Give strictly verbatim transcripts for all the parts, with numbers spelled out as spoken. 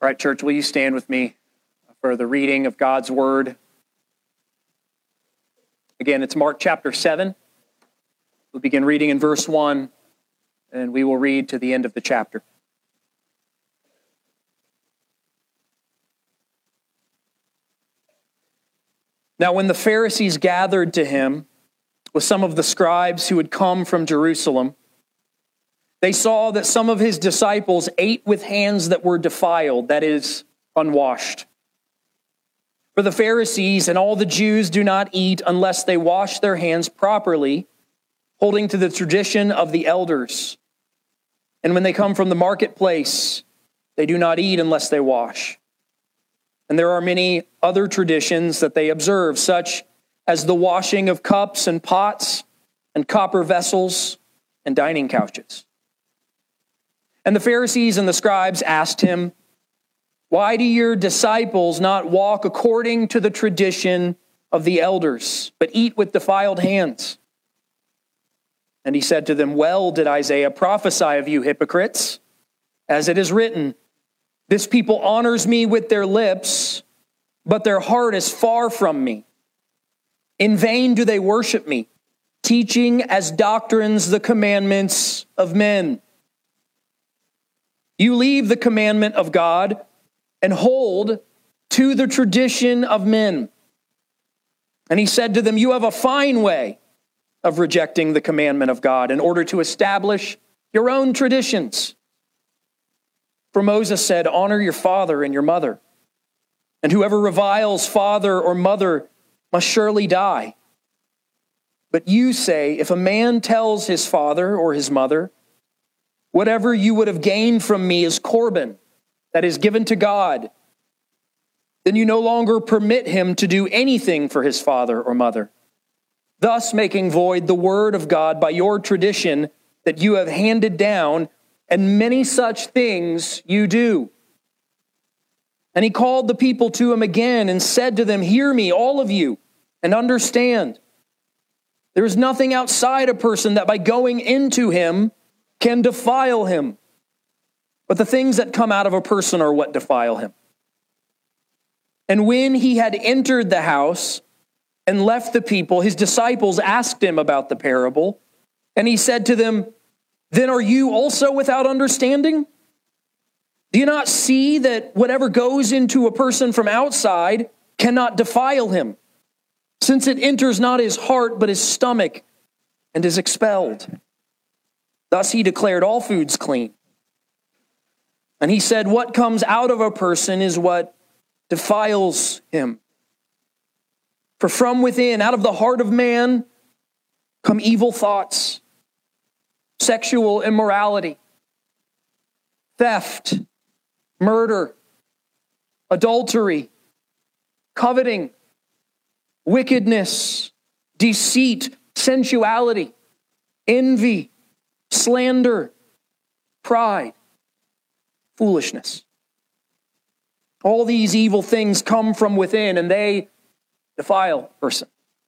All right, church, will you stand with me for the reading of God's word? Again, it's Mark chapter seven. We'll begin reading in verse one, and we will read to the end of the chapter. Now, when the Pharisees gathered to him with some of the scribes who had come from Jerusalem, they saw that some of his disciples ate with hands that were defiled, that is, unwashed. For the Pharisees and all the Jews do not eat unless they wash their hands properly, holding to the tradition of the elders. And when they come from the marketplace, they do not eat unless they wash. And there are many other traditions that they observe, such as the washing of cups and pots and copper vessels and dining couches. And the Pharisees and the scribes asked him, "Why do your disciples not walk according to the tradition of the elders, but eat with defiled hands?" And he said to them, "Well did Isaiah prophesy of you hypocrites, as it is written, 'This people honors me with their lips, but their heart is far from me. In vain do they worship me, teaching as doctrines the commandments of men.' You leave the commandment of God and hold to the tradition of men." And he said to them, "You have a fine way of rejecting the commandment of God in order to establish your own traditions. For Moses said, 'Honor your father and your mother,' and whoever reviles father or mother must surely die. But you say, if a man tells his father or his mother, 'Whatever you would have gained from me is Corban, that is given to God,' then you no longer permit him to do anything for his father or mother, thus making void the word of God by your tradition that you have handed down, and many such things you do." And he called the people to him again and said to them, "Hear me, all of you, and understand. There is nothing outside a person that by going into him can defile him. But the things that come out of a person are what defile him." And when he had entered the house and left the people, his disciples asked him about the parable. And he said to them, "Then are you also without understanding? Do you not see that whatever goes into a person from outside cannot defile him, since it enters not his heart but his stomach and is expelled? Thus he declared all foods clean. And he said, what comes out of a person is what defiles him. For from within, out of the heart of man, come evil thoughts, sexual immorality, theft, murder, adultery, coveting, wickedness, deceit, sensuality, envy, slander, pride, foolishness. All these evil things come from within, and they defile a person."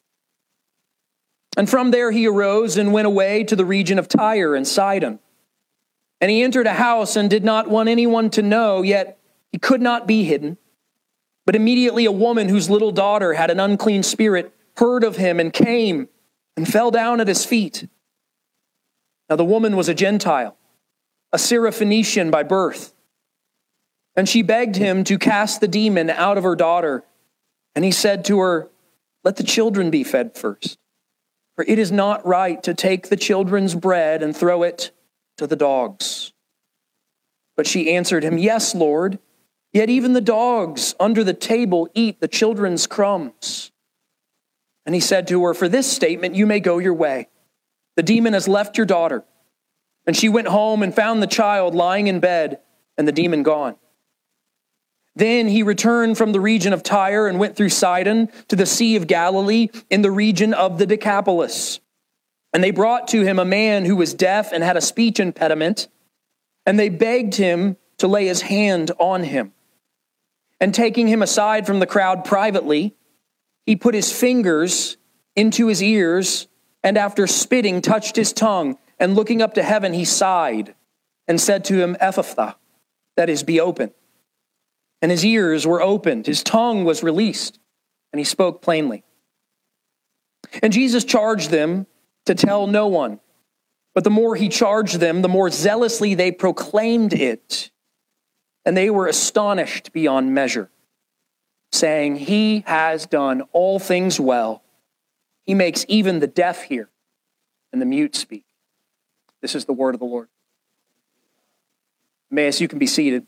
And from there he arose and went away to the region of Tyre and Sidon. And he entered a house and did not want anyone to know, yet he could not be hidden. But immediately a woman whose little daughter had an unclean spirit heard of him and came and fell down at his feet. Now the woman was a Gentile, a Syrophoenician by birth. And she begged him to cast the demon out of her daughter. And he said to her, "Let the children be fed first, for it is not right to take the children's bread and throw it to the dogs." But she answered him, "Yes, Lord, yet even the dogs under the table eat the children's crumbs." And he said to her, "For this statement you may go your way. The demon has left your daughter." And she went home and found the child lying in bed and the demon gone. Then he returned from the region of Tyre and went through Sidon to the Sea of Galilee in the region of the Decapolis. And they brought to him a man who was deaf and had a speech impediment, and they begged him to lay his hand on him. And taking him aside from the crowd privately, he put his fingers into his ears, and after spitting, touched his tongue, and looking up to heaven, he sighed and said to him, "Ephphatha," that is, be open. and his ears were opened, his tongue was released, and he spoke plainly. And Jesus charged them to tell no one. But the more he charged them, the more zealously they proclaimed it. And they were astonished beyond measure, saying, "He has done all things well. He makes even the deaf hear and the mute speak." This is the word of the Lord. Emmaus, you can be seated.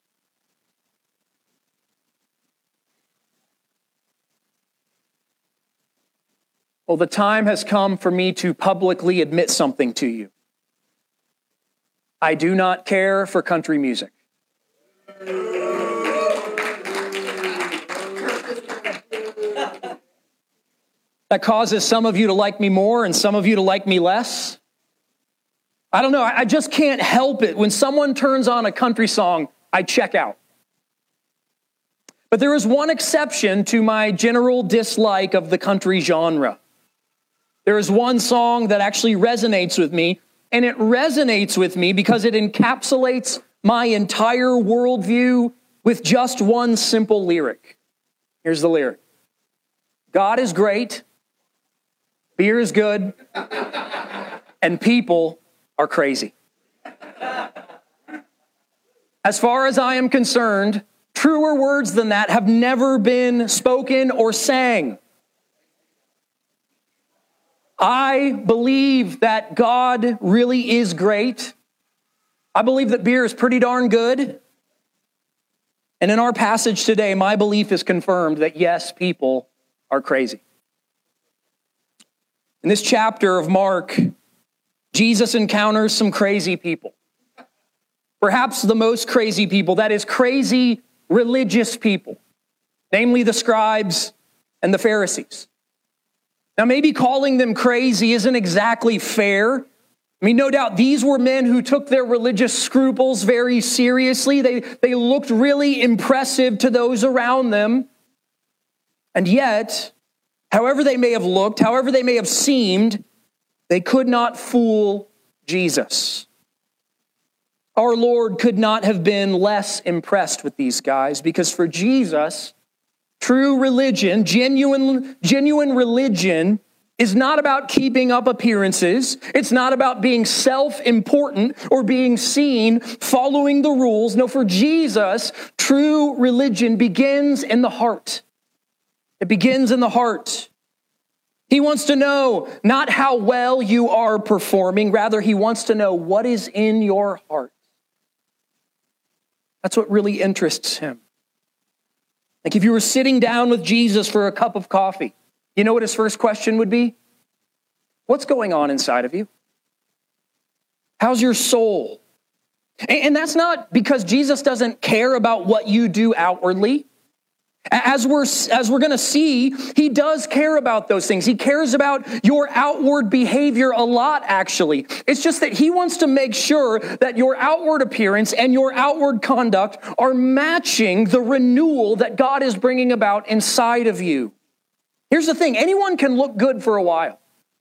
Well, the time has come for me to publicly admit something to you. I do not care for country music. That causes some of you to like me more and some of you to like me less. I don't know. I just can't help it. When someone turns on a country song, I check out. But there is one exception to my general dislike of the country genre. There is one song that actually resonates with me, and it resonates with me because it encapsulates my entire worldview with just one simple lyric. Here's the lyric. God is great, beer is good, and people are crazy. As far as I am concerned, truer words than that have never been spoken or sang. I believe that God really is great. I believe that beer is pretty darn good. And in our passage today, my belief is confirmed that yes, people are crazy. In this chapter of Mark, Jesus encounters some crazy people. Perhaps the most crazy people, that is crazy religious people, namely the scribes and the Pharisees. Now, maybe calling them crazy isn't exactly fair. I mean, no doubt these were men who took their religious scruples very seriously. They, they looked really impressive to those around them. And yet, however they may have looked, however they may have seemed, they could not fool Jesus. Our Lord could not have been less impressed with these guys because for Jesus, true religion, genuine, genuine religion is not about keeping up appearances. It's not about being self-important or being seen, following the rules. No, for Jesus, true religion begins in the heart. It begins in the heart. He wants to know not how well you are performing, rather he wants to know what is in your heart. That's what really interests him. Like if you were sitting down with Jesus for a cup of coffee, you know what his first question would be? What's going on inside of you? How's your soul? And that's not because Jesus doesn't care about what you do outwardly. As we're, as we're going to see, he does care about those things. He cares about your outward behavior a lot, actually. It's just that he wants to make sure that your outward appearance and your outward conduct are matching the renewal that God is bringing about inside of you. Here's the thing. Anyone can look good for a while.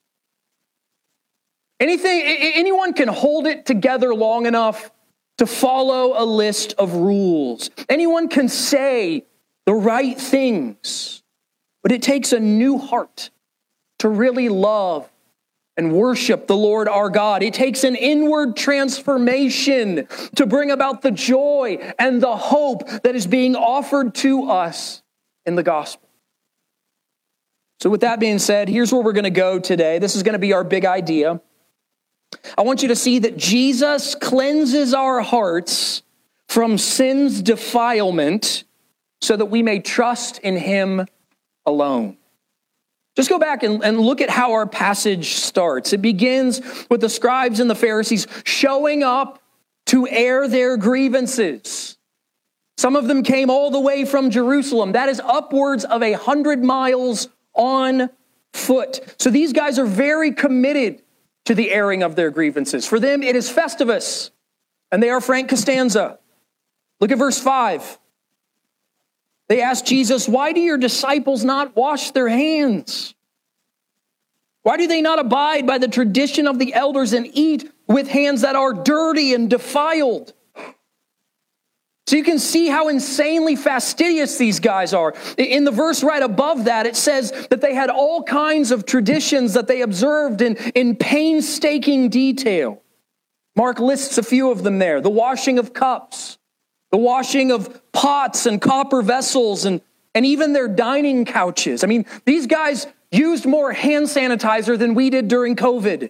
Anything, anyone can hold it together long enough to follow a list of rules. Anyone can say the right things, but it takes a new heart to really love and worship the Lord our God. It takes an inward transformation to bring about the joy and the hope that is being offered to us in the gospel. So with that being said, here's where we're going to go today. This is going to be our big idea. I want you to see that Jesus cleanses our hearts from sin's defilement so that we may trust in him alone. Just go back and, and look at how our passage starts. It begins with the scribes and the Pharisees showing up to air their grievances. Some of them came all the way from Jerusalem. That is upwards of a hundred miles on foot. So these guys are very committed to the airing of their grievances. For them, it is Festivus, and they are Frank Costanza. Look at verse five. They asked Jesus, why do your disciples not wash their hands? Why do they not abide by the tradition of the elders and eat with hands that are dirty and defiled? So you can see how insanely fastidious these guys are. In the verse right above that, it says that they had all kinds of traditions that they observed in, in painstaking detail. Mark lists a few of them there. The washing of cups, the washing of pots and copper vessels, and, and even their dining couches. I mean, these guys used more hand sanitizer than we did during COVID.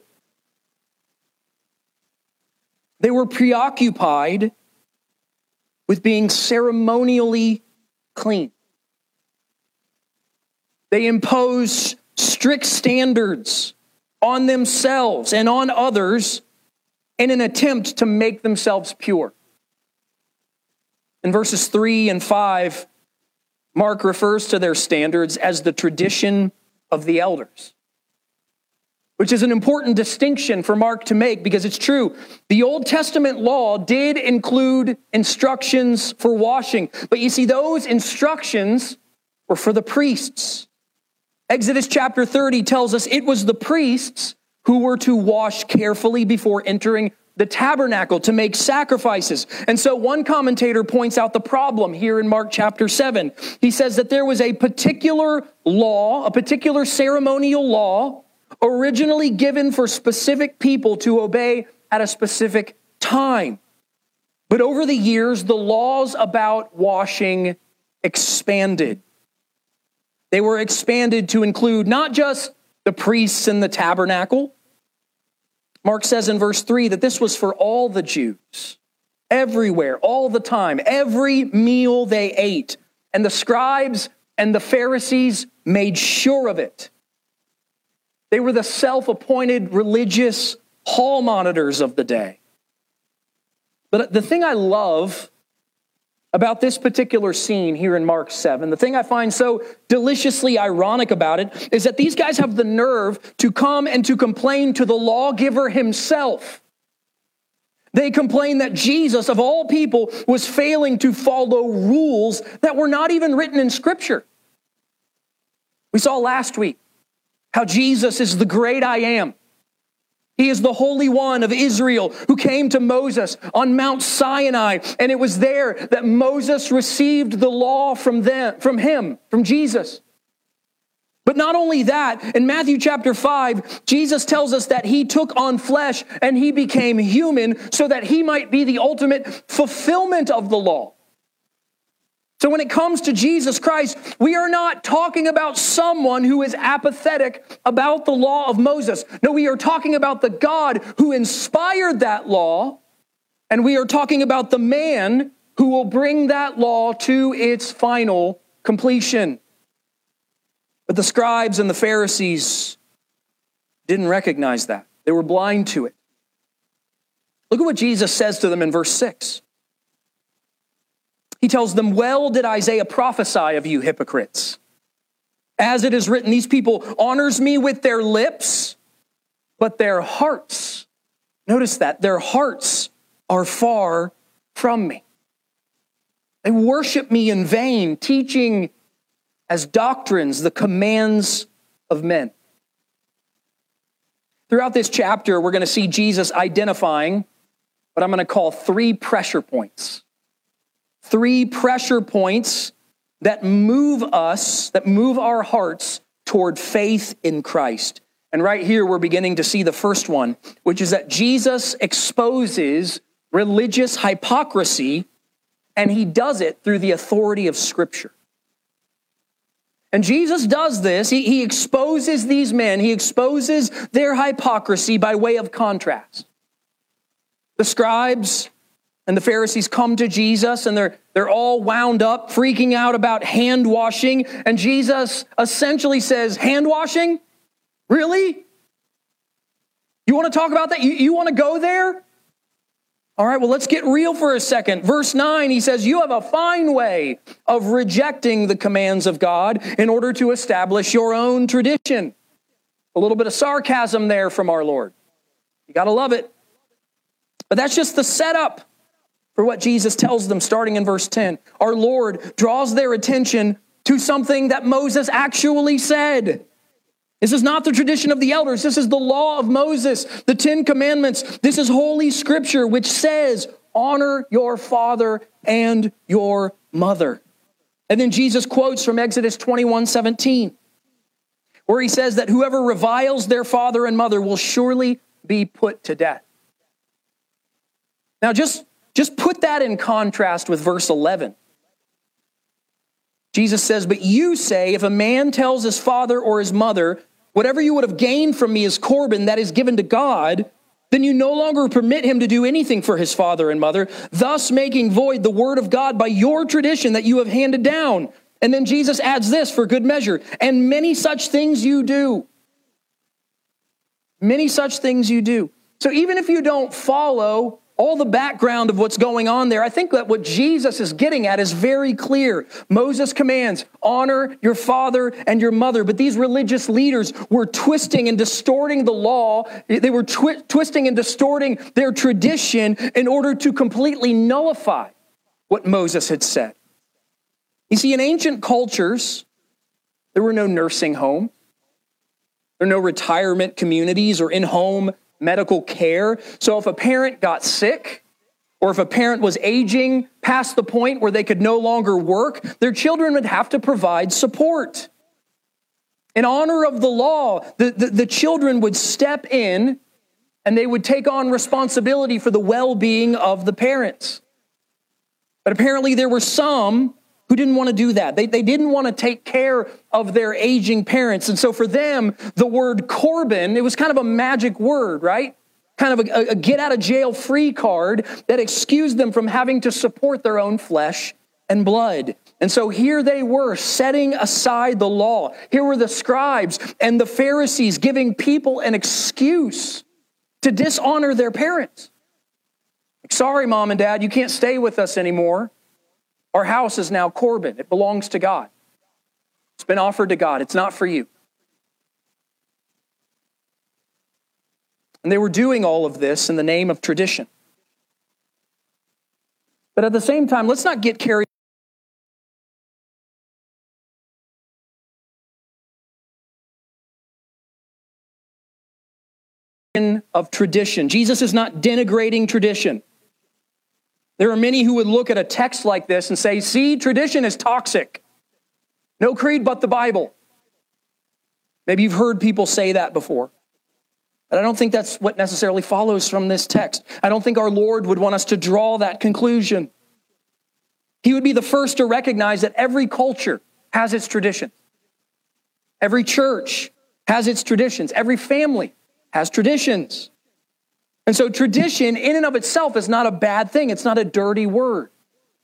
They were preoccupied with being ceremonially clean. They imposed strict standards on themselves and on others in an attempt to make themselves pure. In verses three and five, Mark refers to their standards as the tradition of the elders, which is an important distinction for Mark to make because it's true. The Old Testament law did include instructions for washing, but you see, those instructions were for the priests. Exodus chapter thirty tells us it was the priests who were to wash carefully before entering the tabernacle to make sacrifices. And so one commentator points out the problem here in Mark chapter seven. He says that there was a particular law, a particular ceremonial law, originally given for specific people to obey at a specific time. But over the years, the laws about washing expanded. They were expanded to include not just the priests in the tabernacle. Mark says in verse three that this was for all the Jews, everywhere, all the time, every meal they ate. And the scribes and the Pharisees made sure of it. They were the self-appointed religious hall monitors of the day. But the thing I love about this particular scene here in Mark seven, the thing I find so deliciously ironic about it is that these guys have the nerve to come and to complain to the lawgiver himself. They complain that Jesus, of all people, was failing to follow rules that were not even written in Scripture. We saw last week how Jesus is the great I am. He is the Holy One of Israel who came to Moses on Mount Sinai, and it was there that Moses received the law from them, from him, from Jesus. But not only that, in Matthew chapter five, Jesus tells us that he took on flesh and he became human so that he might be the ultimate fulfillment of the law. So when it comes to Jesus Christ, we are not talking about someone who is apathetic about the law of Moses. No, we are talking about the God who inspired that law, and we are talking about the man who will bring that law to its final completion. But the scribes and the Pharisees didn't recognize that. They were blind to it. Look at what Jesus says to them in verse six. He tells them, "Well did Isaiah prophesy of you hypocrites. As it is written, these people honors me with their lips, but their hearts," notice that, their hearts are far from me. They worship me in vain, teaching as doctrines the commands of men. Throughout this chapter, we're going to see Jesus identifying what I'm going to call three pressure points. Three pressure points that move us, that move our hearts toward faith in Christ. And right here, we're beginning to see the first one, which is that Jesus exposes religious hypocrisy, and he does it through the authority of Scripture. And Jesus does this. He, he exposes these men. He exposes their hypocrisy by way of contrast. The scribes and the Pharisees come to Jesus, and they're, they're all wound up, freaking out about hand washing. And Jesus essentially says, hand washing? Really? You want to talk about that? You, you want to go there? All right, well, let's get real for a second. Verse nine, he says, you have a fine way of rejecting the commands of God in order to establish your own tradition. A little bit of sarcasm there from our Lord. You got to love it. But that's just the setup for what Jesus tells them starting in verse ten. Our Lord draws their attention to something that Moses actually said. This is not the tradition of the elders. This is the law of Moses, the Ten Commandments. This is Holy Scripture, which says, honor your father and your mother. And then Jesus quotes from Exodus twenty-one seventeen, where he says that whoever reviles their father and mother will surely be put to death. Now just, just put that in contrast with verse eleven. Jesus says, but you say, if a man tells his father or his mother, whatever you would have gained from me is Corban, that is given to God, then you no longer permit him to do anything for his father and mother, thus making void the word of God by your tradition that you have handed down. And then Jesus adds this for good measure, and many such things you do. Many such things you do. So even if you don't follow all the background of what's going on there, I think that what Jesus is getting at is very clear. Moses commands, honor your father and your mother. But these religious leaders were twisting and distorting the law. They were twi- twisting and distorting their tradition in order to completely nullify what Moses had said. You see, in ancient cultures, there were no nursing homes. There were no retirement communities or in-home medical care. So if a parent got sick, or if a parent was aging past the point where they could no longer work, their children would have to provide support. In honor of the law, the, the, the children would step in and they would take on responsibility for the well-being of the parents. But apparently there were some who didn't want to do that. They, they didn't want to take care of their aging parents. And so for them, the word Corban, it was kind of a magic word, right? Kind of a, a get-out-of-jail-free card that excused them from having to support their own flesh and blood. And so here they were, setting aside the law. Here were the scribes and the Pharisees giving people an excuse to dishonor their parents. Like, sorry, mom and dad, you can't stay with us anymore. Our house is now Corban. It belongs to God. It's been offered to God. It's not for you. And they were doing all of this in the name of tradition. But at the same time, let's not get carried of tradition. Jesus is not denigrating tradition. There are many who would look at a text like this and say, see, tradition is toxic. No creed but the Bible. Maybe you've heard people say that before. But I don't think that's what necessarily follows from this text. I don't think our Lord would want us to draw that conclusion. He would be the first to recognize that every culture has its traditions. Every church has its traditions. Every family has traditions. And so tradition in and of itself is not a bad thing. It's not a dirty word.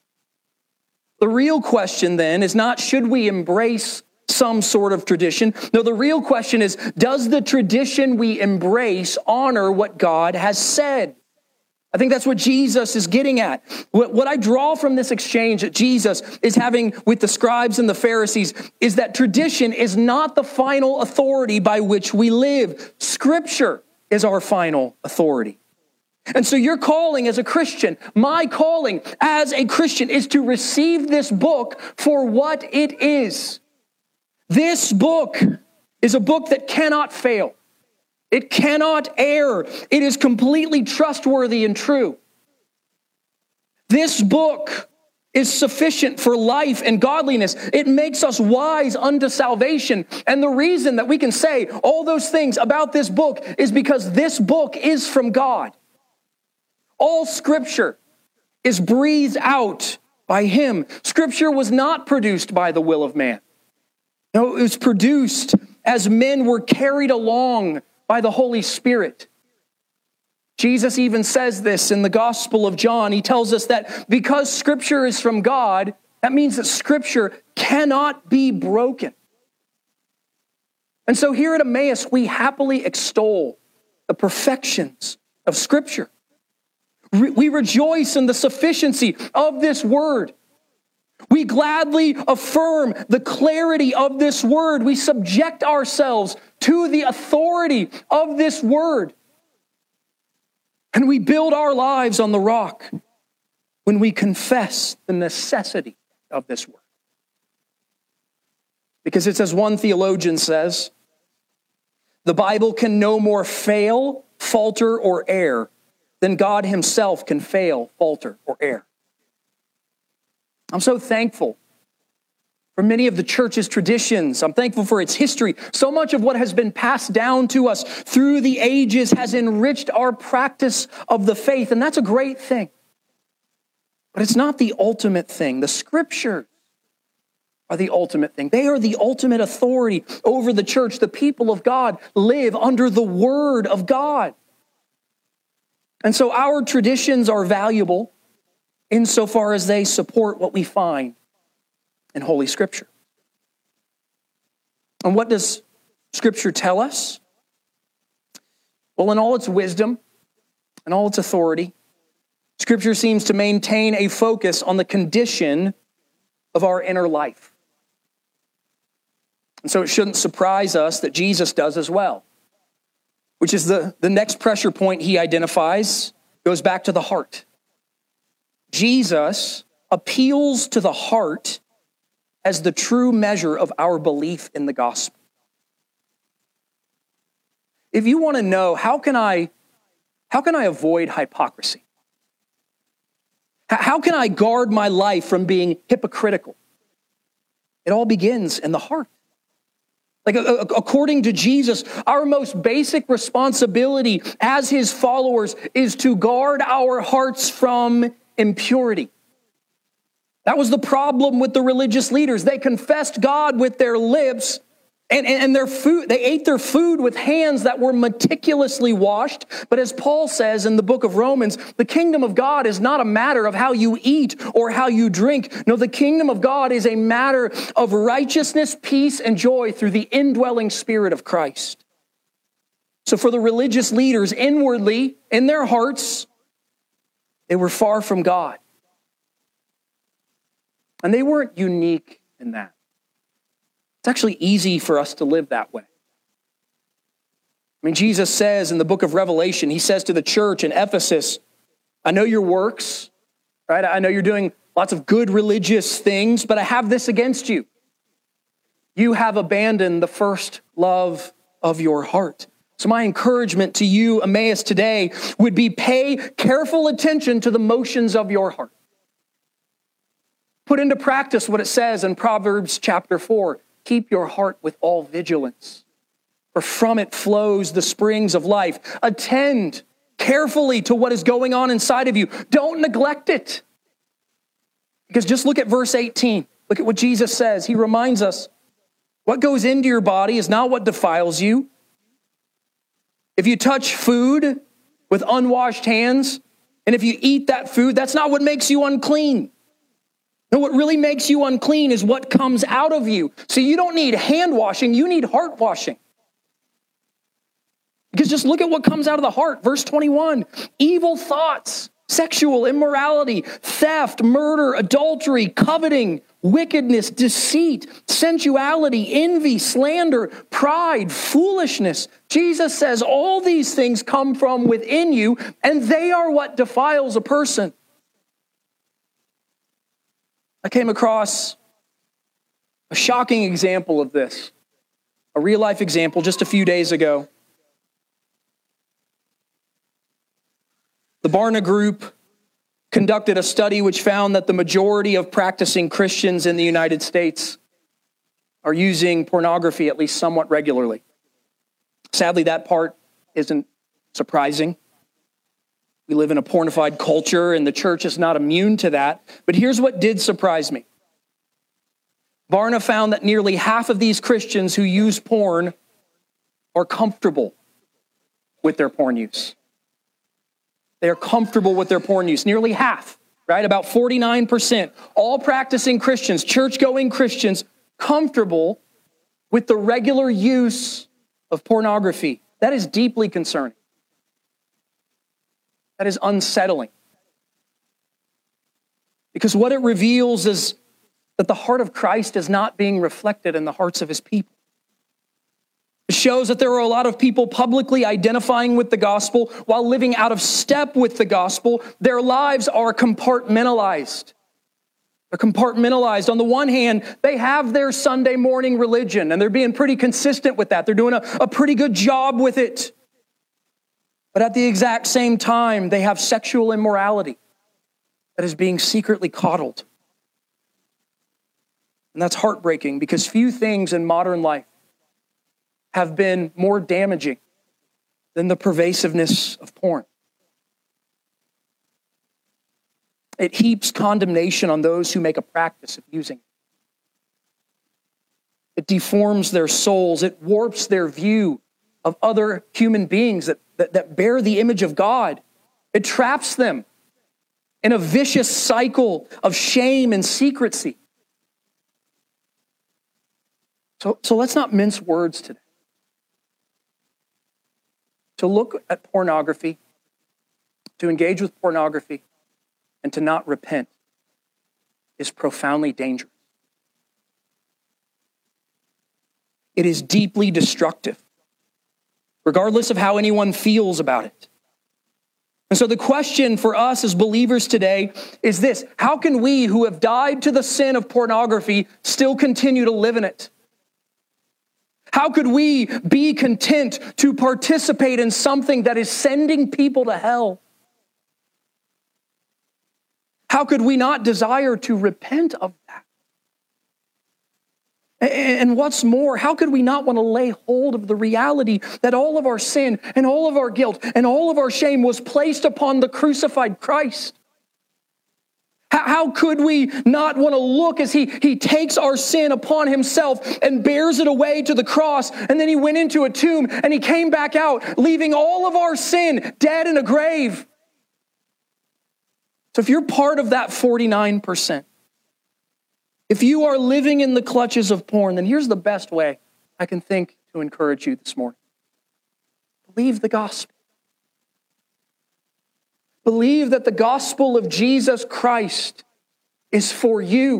The real question then is not, should we embrace some sort of tradition? No, the real question is, does the tradition we embrace honor what God has said? I think that's what Jesus is getting at. What, what I draw from this exchange that Jesus is having with the scribes and the Pharisees is that tradition is not the final authority by which we live. Scripture is our final authority. And so your calling as a Christian, my calling as a Christian, is to receive this book for what it is. This book is a book that cannot fail. It cannot err. It is completely trustworthy and true. This book is sufficient for life and godliness. It makes us wise unto salvation. And the reason that we can say all those things about this book is because this book is from God. All Scripture is breathed out by Him. Scripture was not produced by the will of man. No, it was produced as men were carried along by the Holy Spirit. Jesus even says this in the Gospel of John. He tells us that because Scripture is from God, that means that Scripture cannot be broken. And so here at Emmaus, we happily extol the perfections of Scripture. We rejoice in the sufficiency of this word. We gladly affirm the clarity of this word. We subject ourselves to the authority of this word. And we build our lives on the rock when we confess the necessity of this word. Because it's as one theologian says, the Bible can no more fail, falter, or err then God himself can fail, falter, or err. I'm so thankful for many of the church's traditions. I'm thankful for its history. So much of what has been passed down to us through the ages has enriched our practice of the faith, and that's a great thing. But it's not the ultimate thing. The scriptures are the ultimate thing. They are the ultimate authority over the church. The people of God live under the word of God. And so our traditions are valuable insofar as they support what we find in Holy Scripture. And what does Scripture tell us? Well, in all its wisdom and all its authority, Scripture seems to maintain a focus on the condition of our inner life. And so it shouldn't surprise us that Jesus does as well, which is the, the next pressure point he identifies, goes back to the heart. Jesus appeals to the heart as the true measure of our belief in the gospel. If you want to know, how can I, how can I avoid hypocrisy? How can I guard my life from being hypocritical? It all begins in the heart. Like, according to Jesus, our most basic responsibility as his followers is to guard our hearts from impurity. That was the problem with the religious leaders. They confessed God with their lips, and, and, and their food, they ate their food with hands that were meticulously washed. But as Paul says in the book of Romans, the kingdom of God is not a matter of how you eat or how you drink. No, the kingdom of God is a matter of righteousness, peace, and joy through the indwelling Spirit of Christ. So for the religious leaders, inwardly, in their hearts, they were far from God. And they weren't unique in that. It's actually easy for us to live that way. I mean, Jesus says in the book of Revelation, he says to the church in Ephesus, I know your works, right? I know you're doing lots of good religious things, but I have this against you. You have abandoned the first love of your heart. So my encouragement to you, Emmaus, today would be pay careful attention to the motions of your heart. Put into practice what it says in Proverbs chapter four. Keep your heart with all vigilance, for from it flows the springs of life. Attend carefully to what is going on inside of you. Don't neglect it. Because just look at verse eighteen. Look at what Jesus says. He reminds us, what goes into your body is not what defiles you. If you touch food with unwashed hands, and if you eat that food, that's not what makes you unclean. No, what really makes you unclean is what comes out of you. So you don't need hand washing, you need heart washing. Because just look at what comes out of the heart. Verse twenty-one, evil thoughts, sexual immorality, theft, murder, adultery, coveting, wickedness, deceit, sensuality, envy, slander, pride, foolishness. Jesus says all these things come from within you, and they are what defiles a person. I came across a shocking example of this, a real-life example just a few days ago. The Barna Group conducted a study which found that the majority of practicing Christians in the United States are using pornography at least somewhat regularly. Sadly, that part isn't surprising. We live in a pornified culture, and the church is not immune to that. But here's what did surprise me. Barna found that nearly half of these Christians who use porn are comfortable with their porn use. They are comfortable with their porn use. Nearly half, right? About forty-nine percent. All practicing Christians, church-going Christians, comfortable with the regular use of pornography. That is deeply concerning. That is unsettling. Because what it reveals is that the heart of Christ is not being reflected in the hearts of his people. It shows that there are a lot of people publicly identifying with the gospel while living out of step with the gospel. Their lives are compartmentalized. They're compartmentalized. On the one hand, they have their Sunday morning religion, and they're being pretty consistent with that. They're doing a, a pretty good job with it. But at the exact same time, they have sexual immorality that is being secretly coddled. And that's heartbreaking because few things in modern life have been more damaging than the pervasiveness of porn. It heaps condemnation on those who make a practice of using it. It deforms their souls. It warps their view of other human beings that, that, that bear the image of God. It traps them in a vicious cycle of shame and secrecy. So, so let's not mince words today. To look at pornography, to engage with pornography, and to not repent is profoundly dangerous. It is deeply destructive, regardless of how anyone feels about it. And so the question for us as believers today is this: how can we who have died to the sin of pornography still continue to live in it? How could we be content to participate in something that is sending people to hell? How could we not desire to repent of that? And what's more, how could we not want to lay hold of the reality that all of our sin and all of our guilt and all of our shame was placed upon the crucified Christ? How could we not want to look as he, he takes our sin upon himself and bears it away to the cross, and then he went into a tomb and he came back out, leaving all of our sin dead in a grave? So if you're part of that forty-nine percent, if you are living in the clutches of porn, then here's the best way I can think to encourage you this morning. Believe the gospel. Believe that the gospel of Jesus Christ is for you.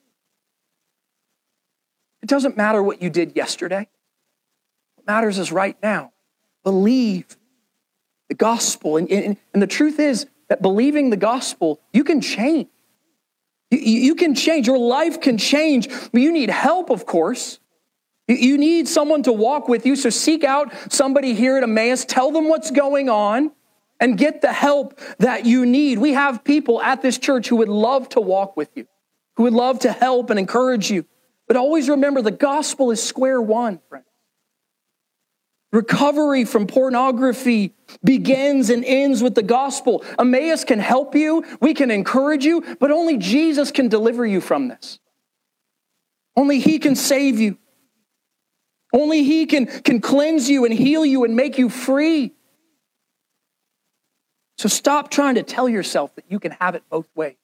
It doesn't matter what you did yesterday. What matters is right now. Believe the gospel. And, and, and the truth is that believing the gospel, you can change. You, you can change. Your life can change. But you need help, of course. You, you need someone to walk with you. So seek out somebody here at Emmaus. Tell them what's going on. And get the help that you need. We have people at this church who would love to walk with you, who would love to help and encourage you. But always remember, the gospel is square one, friends. Recovery from pornography begins and ends with the gospel. Emmaus can help you, we can encourage you, but only Jesus can deliver you from this. Only he can save you. Only he can, can cleanse you and heal you and make you free. So stop trying to tell yourself that you can have it both ways.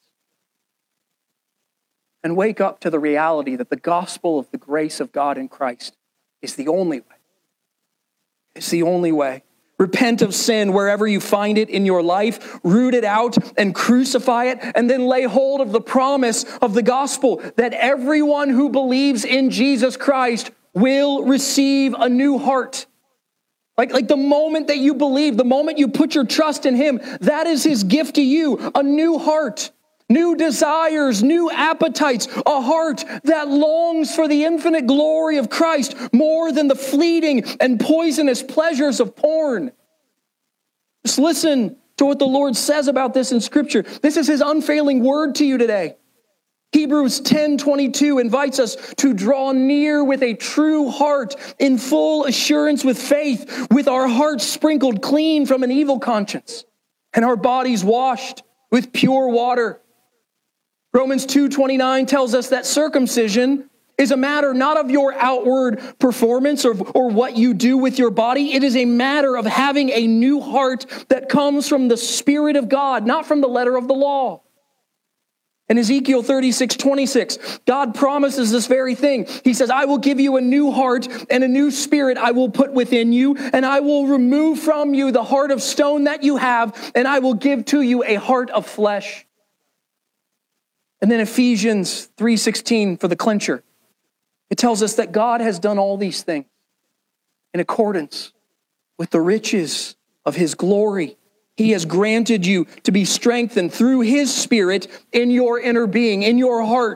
And wake up to the reality that the gospel of the grace of God in Christ is the only way. It's the only way. Repent of sin wherever you find it in your life, root it out and crucify it, and then lay hold of the promise of the gospel that everyone who believes in Jesus Christ will receive a new heart. Like, like the moment that you believe, the moment you put your trust in him, that is his gift to you, a new heart, new desires, new appetites, a heart that longs for the infinite glory of Christ more than the fleeting and poisonous pleasures of porn. Just listen to what the Lord says about this in Scripture. This is his unfailing word to you today. Hebrews ten twenty-two invites us to draw near with a true heart in full assurance with faith, with our hearts sprinkled clean from an evil conscience and our bodies washed with pure water. Romans two twenty-nine tells us that circumcision is a matter not of your outward performance or, or what you do with your body. It is a matter of having a new heart that comes from the Spirit of God, not from the letter of the law. In Ezekiel thirty-six twenty-six, God promises this very thing. He says, I will give you a new heart and a new spirit I will put within you, and I will remove from you the heart of stone that you have, and I will give to you a heart of flesh. And then Ephesians three sixteen for the clincher. It tells us that God has done all these things in accordance with the riches of his glory. He has granted you to be strengthened through his Spirit in your inner being, in your heart,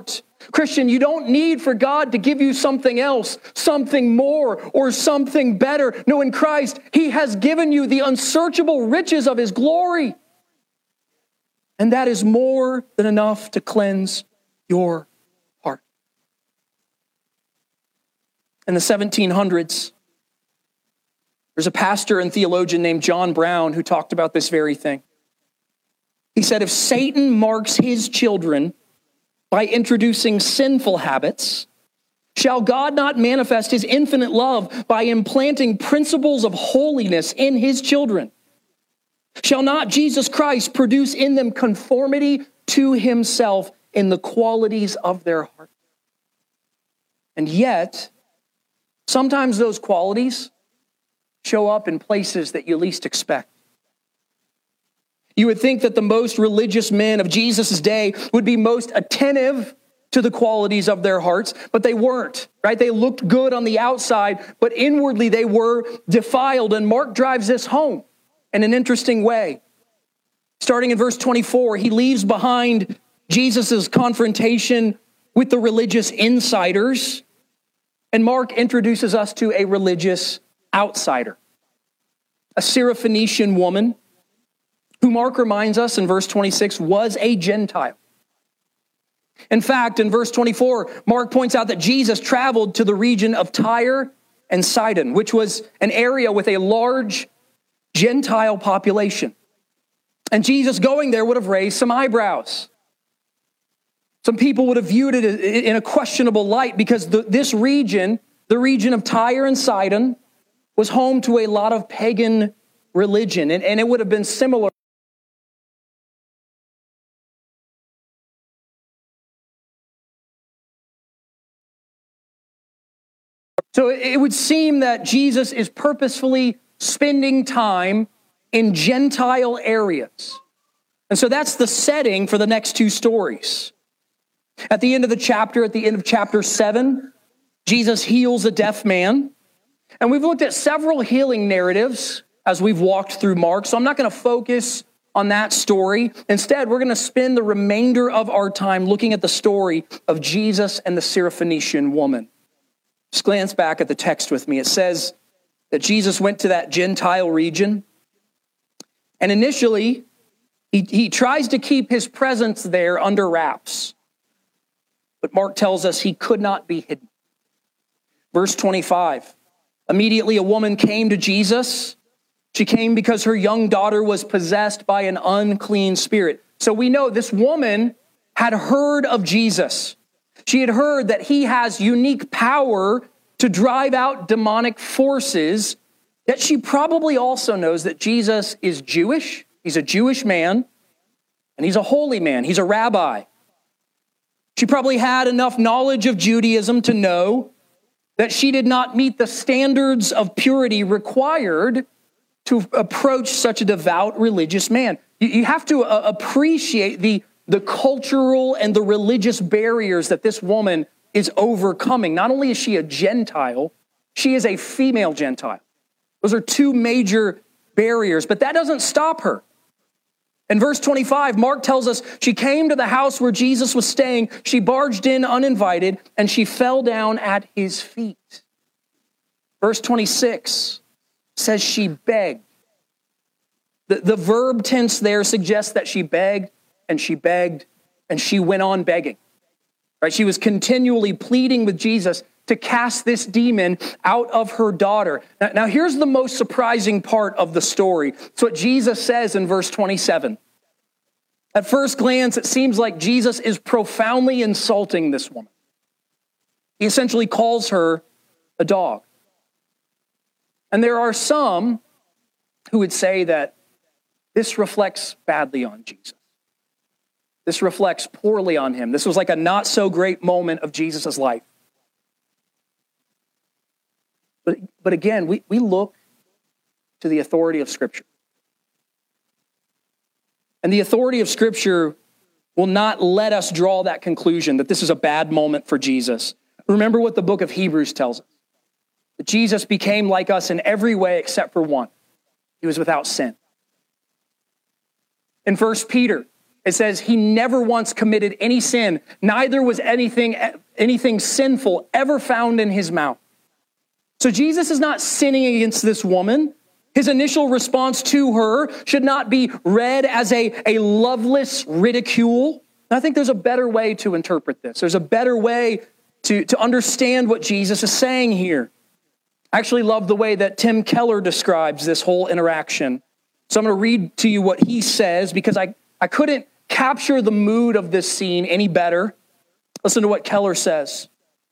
Christian, you don't need for God to give you something else, something more, or something better. No, in Christ, He has given you the unsearchable riches of His glory. And that is more than enough to cleanse your heart. In the seventeen hundreds, there's a pastor and theologian named John Brown who talked about this very thing. He said, if Satan marks his children by introducing sinful habits, shall God not manifest His infinite love by implanting principles of holiness in His children? Shall not Jesus Christ produce in them conformity to Himself in the qualities of their heart? And yet, sometimes those qualities show up in places that you least expect. You would think that the most religious men of Jesus' day would be most attentive to the qualities of their hearts, but they weren't, right? They looked good on the outside, but inwardly they were defiled. And Mark drives this home in an interesting way. Starting in verse twenty-four, he leaves behind Jesus' confrontation with the religious insiders, and Mark introduces us to a religious outsider, a Syrophoenician woman, who Mark reminds us in verse twenty-six was a Gentile. In fact, in verse twenty-four, Mark points out that Jesus traveled to the region of Tyre and Sidon, which was an area with a large Gentile population. And Jesus going there would have raised some eyebrows. Some people would have viewed it in a questionable light because the, this region, the region of Tyre and Sidon, was home to a lot of pagan religion. And, and it would have been similar. So it would seem that Jesus is purposefully spending time in Gentile areas. And so that's the setting for the next two stories. At the end of the chapter, at the end of chapter seven, Jesus heals a deaf man. And we've looked at several healing narratives as we've walked through Mark, so I'm not going to focus on that story. Instead, we're going to spend the remainder of our time looking at the story of Jesus and the Syrophoenician woman. Just glance back at the text with me. It says that Jesus went to that Gentile region, and initially, he, he tries to keep his presence there under wraps. But Mark tells us he could not be hidden. Verse twenty-five, immediately a woman came to Jesus. She came because her young daughter was possessed by an unclean spirit. So we know this woman had heard of Jesus. She had heard that he has unique power to drive out demonic forces, yet she probably also knows that Jesus is Jewish. He's a Jewish man, and he's a holy man. He's a rabbi. She probably had enough knowledge of Judaism to know that she did not meet the standards of purity required to approach such a devout religious man. You have to appreciate the the cultural and the religious barriers that this woman is overcoming. Not only is she a Gentile, she is a female Gentile. Those are two major barriers, but that doesn't stop her. In verse twenty-five, Mark tells us she came to the house where Jesus was staying. She barged in uninvited, and she fell down at his feet. Verse twenty-six says she begged. The, the verb tense there suggests that she begged, and she begged, and she went on begging. Right? She was continually pleading with Jesus to cast this demon out of her daughter. Now, now here's the most surprising part of the story. It's what Jesus says in verse twenty-seven. At first glance, it seems like Jesus is profoundly insulting this woman. He essentially calls her a dog. And there are some who would say that this reflects badly on Jesus. This reflects poorly on him. This was like a not so great moment of Jesus' life. But, but again, we, we look to the authority of Scripture. And the authority of Scripture will not let us draw that conclusion that this is a bad moment for Jesus. Remember what the book of Hebrews tells us. That Jesus became like us in every way except for one. He was without sin. In First Peter, It says he never once committed any sin, neither was anything, anything sinful ever found in his mouth. So Jesus is not sinning against this woman. His initial response to her should not be read as a, a loveless ridicule. And I think there's a better way to interpret this. There's a better way to, to understand what Jesus is saying here. I actually love the way that Tim Keller describes this whole interaction. So I'm going to read to you what he says because I, I couldn't capture the mood of this scene any better. Listen to what Keller says.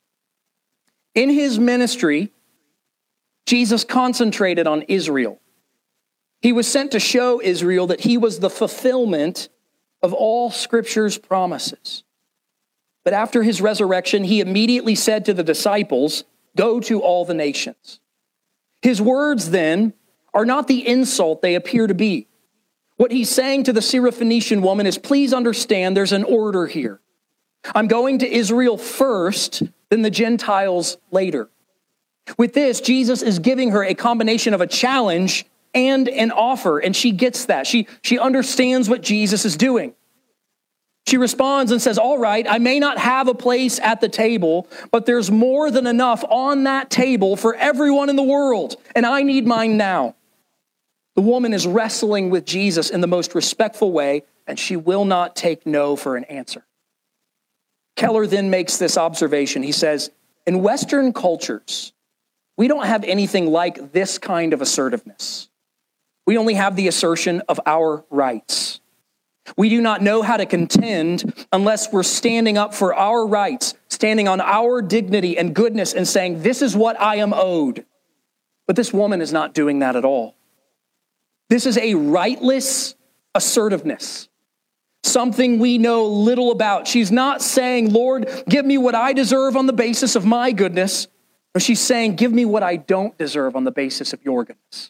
In his ministry, Jesus concentrated on Israel. He was sent to show Israel that he was the fulfillment of all Scripture's promises. But after his resurrection, he immediately said to the disciples, "Go to all the nations." His words then are not the insult they appear to be. What he's saying to the Syrophoenician woman is, please understand there's an order here. I'm going to Israel first, then the Gentiles later. With this, Jesus is giving her a combination of a challenge and an offer, and she gets that. She, she understands what Jesus is doing. She responds and says, all right, I may not have a place at the table, but there's more than enough on that table for everyone in the world, and I need mine now. The woman is wrestling with Jesus in the most respectful way, and she will not take no for an answer. Keller then makes this observation. He says, in Western cultures, we don't have anything like this kind of assertiveness. We only have the assertion of our rights. We do not know how to contend unless we're standing up for our rights, standing on our dignity and goodness and saying, this is what I am owed. But this woman is not doing that at all. This is a rightless assertiveness, something we know little about. She's not saying, Lord, give me what I deserve on the basis of my goodness. Or she's saying, give me what I don't deserve on the basis of your goodness.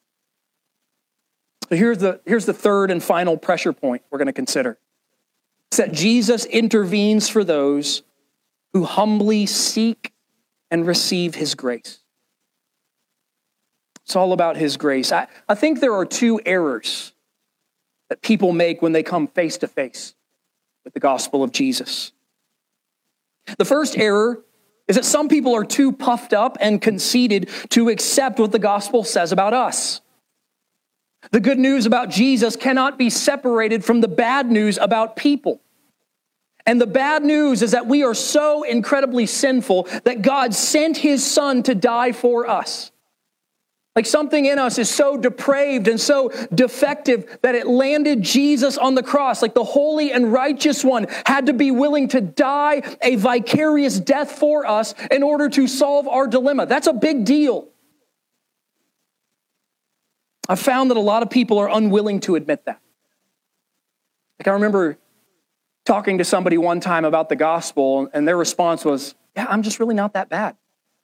So here's the, here's the third and final pressure point we're going to consider. It's that Jesus intervenes for those who humbly seek and receive his grace. It's all about his grace. I, I think there are two errors that people make when they come face to face with the gospel of Jesus. The first error is that some people are too puffed up and conceited to accept what the gospel says about us. The good news about Jesus cannot be separated from the bad news about people. And the bad news is that we are so incredibly sinful that God sent his son to die for us. Like something in us is so depraved and so defective that it landed Jesus on the cross. Like the holy and righteous one had to be willing to die a vicarious death for us in order to solve our dilemma. That's a big deal. I've found that a lot of people are unwilling to admit that. Like I remember talking to somebody one time about the gospel, and their response was, yeah, I'm just really not that bad.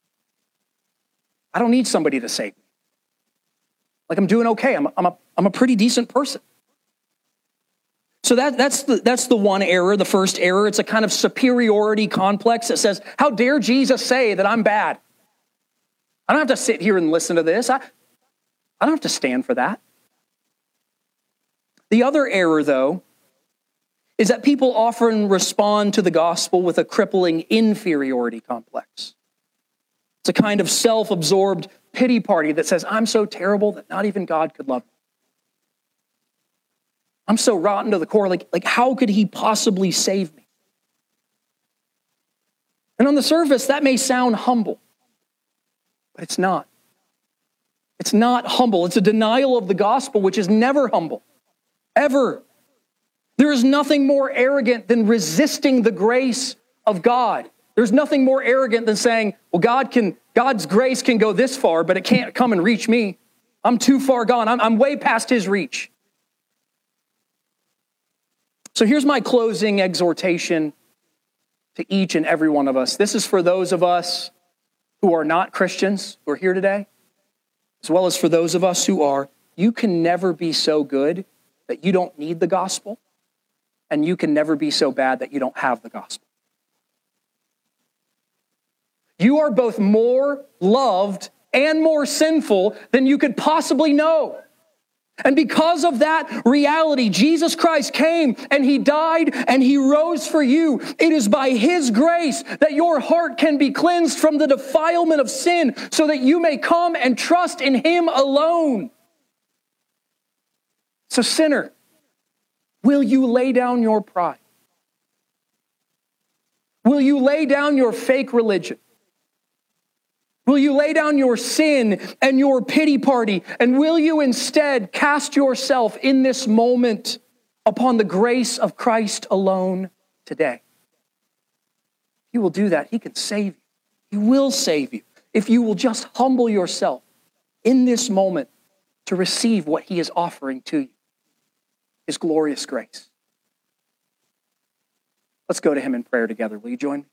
I don't need somebody to save me. Like I'm doing okay. I'm, I'm, a, I'm a pretty decent person. So that, that's, the, that's the one error, the first error. It's a kind of superiority complex that says, how dare Jesus say that I'm bad? I don't have to sit here and listen to this. I, I don't have to stand for that. The other error, though, is that people often respond to the gospel with a crippling inferiority complex. It's a kind of self-absorbed pity party that says, I'm so terrible that not even God could love me. I'm so rotten to the core, like, like how could he possibly save me? And on the surface, that may sound humble, but it's not. It's not humble. It's a denial of the gospel, which is never humble, ever. There is nothing more arrogant than resisting the grace of God. There's nothing more arrogant than saying, well, God can, God's grace can go this far, but it can't come and reach me. I'm too far gone. I'm, I'm way past his reach. So here's my closing exhortation to each and every one of us. This is for those of us who are not Christians who are here today, as well as for those of us who are. You can never be so good that you don't need the gospel, and you can never be so bad that you don't have the gospel. You are both more loved and more sinful than you could possibly know. And because of that reality, Jesus Christ came and he died and he rose for you. It is by his grace that your heart can be cleansed from the defilement of sin so that you may come and trust in him alone. So, sinner, will you lay down your pride? Will you lay down your fake religion? Will you lay down your sin and your pity party? And will you instead cast yourself in this moment upon the grace of Christ alone today? If you will do that, he can save you. He will save you if you will just humble yourself in this moment to receive what he is offering to you, his glorious grace. Let's go to him in prayer together. Will you join me?